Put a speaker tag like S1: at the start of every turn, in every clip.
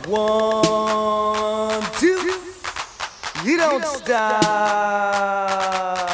S1: One, two, you don't stop.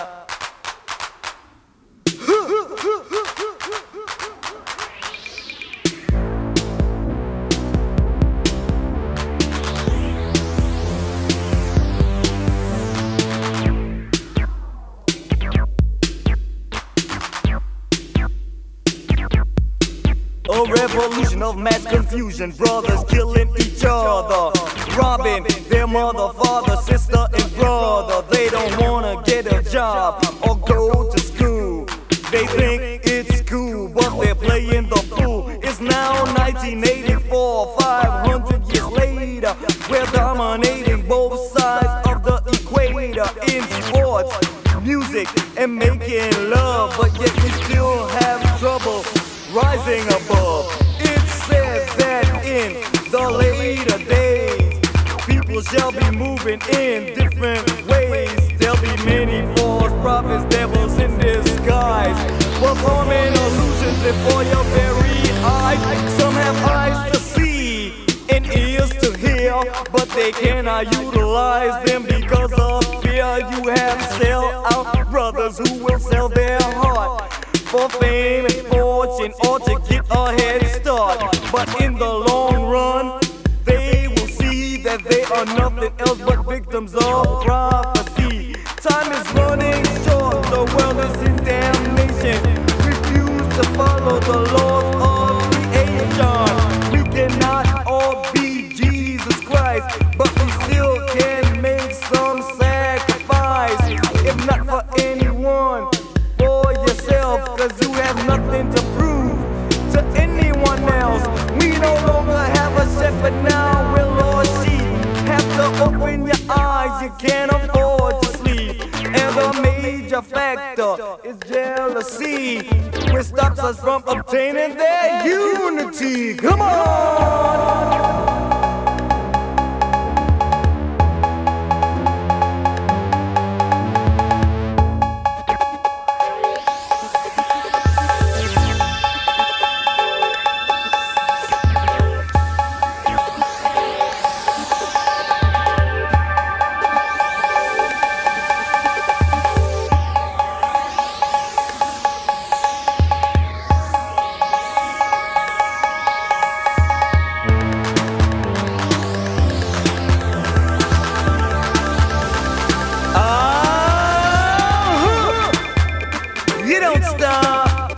S1: A revolution of mass confusion, brothers killing each other, robbing their mother, father, sister, and brother. They don't wanna get a job or go to school. They think it's cool, but they're playing the fool. It's now 1984, 500 years later. We're dominating both sides of the equator in sports, music, and making love, but yet we still have trouble rising above. It's said that in the later days, people shall be moving in different ways. There'll be many false prophets, devils in disguise, performing illusions before your very eyes. Some have eyes to see and ears to hear, but they cannot utilize them because of fear. You have sell-out brothers who will sell their heart for fame and fortune or to get a head start. But in the long run, they will see that they are nothing else but victims of prophecy. Time is running short, the world is in damnation. Refuse to follow the laws of creation. We cannot all be Jesus Christ, but we still can make some sacrifice. If not for anyone, cause you have nothing to prove to anyone else. We no longer have a shepherd, now we're lost sheep. Have to open your eyes, you can't afford to sleep. And the major factor is jealousy, which stops us from obtaining their unity. Come on! You don't stop.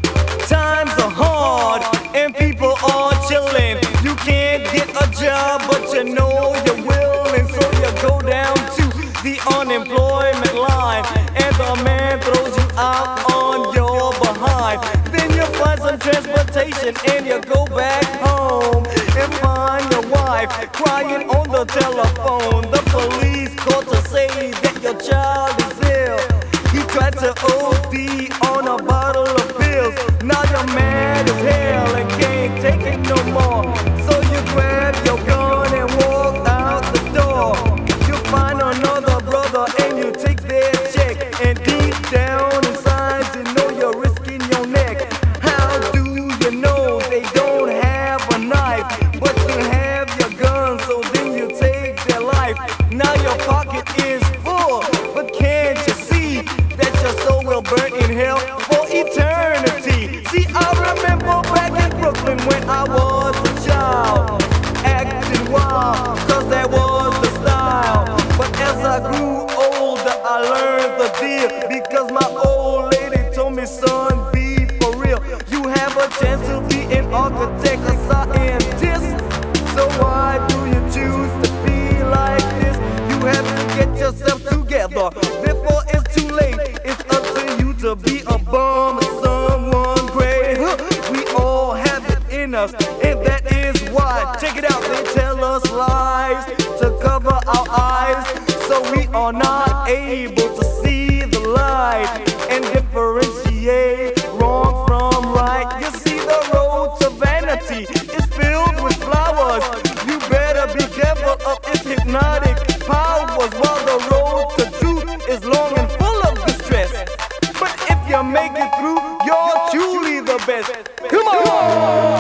S1: Times are hard and people are chilling. You can't get a job, but you know you're willing, so you go down to the unemployment line, and the man throws you out on your behind. Then you find some transportation and you go back home and find your wife crying on the telephone. The police call to say that your child is ill. He tried to OD on a bottle of pills. Now you're mad as hell and can't take it no more. So you grab your gun and walk out the door. You find another brother and you take their check. And deep down inside you know you're risking your neck. How do you know they don't have a knife, but you have your gun, so then you take their life. Now your pocket is full, but can't you see that your soul will burn in hell for eternity? See, I remember back in Brooklyn when I was a child, acting wild, cause that was the style. But as I grew older, I learned the deal, because my old lady told me, son, be for real. You have a chance to be an architect, a scientist. So why do you choose to be like this? You have to get yourself together before it's too late. It's up to you to be a bum or someone great. We all have it in us, and that is why, check it out, they tell us lies to cover our eyes, so we are not able to see the light and differentiate wrong from right. You see, the road to vanity is filled with flowers. You better be careful of its hypnotic powers, while the road to truth is long and full of distress. But if you make it through, you're truly the best. Come on!